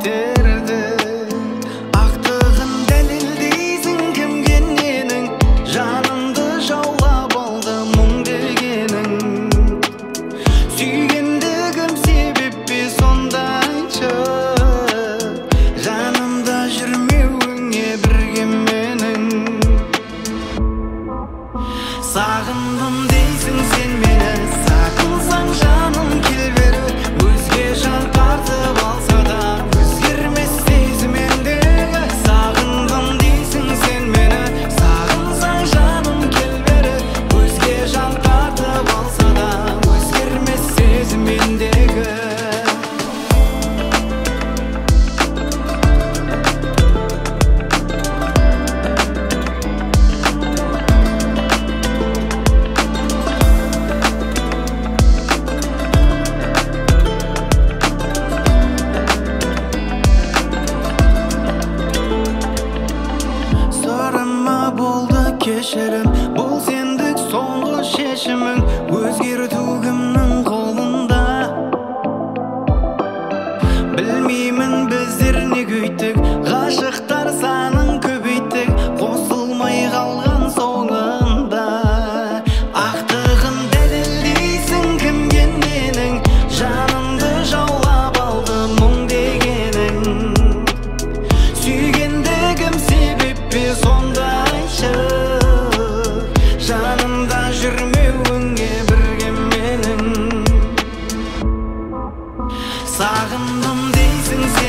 кетерді. Ақтығын дәлелдейсің кімге ненің, жанымды жаулап алды мұң дегенің. Сүйгендігім себеп пе сонда айтшы, жанымда жүрмеуіңе бірге менің. Сағындым дейсің сен мені, сағынсаң жаным кел бері. Өзге жан тартып алса да өзгермес сезім ендігі. Сағындым дейсің сен мені, сағынсаң жаным кел бері. Өзге жан тартып алса да өзгермес сезім ендігі. Кешірім, бұл сендік соңғы шешімің, өзгерту кімнің қолында. Білмеймін біздер не күйттік, ғашықтар санын көбейттік, қосылмай қалған соңында. Ақтығын дәлелдейсің кімге ненің, жанымды жаулап алды мұң дегенің. Сүйгендігім себеп пе сонда айтшы, жанымда жүрмеуіңе бірге менің. Сағындым дейсің сен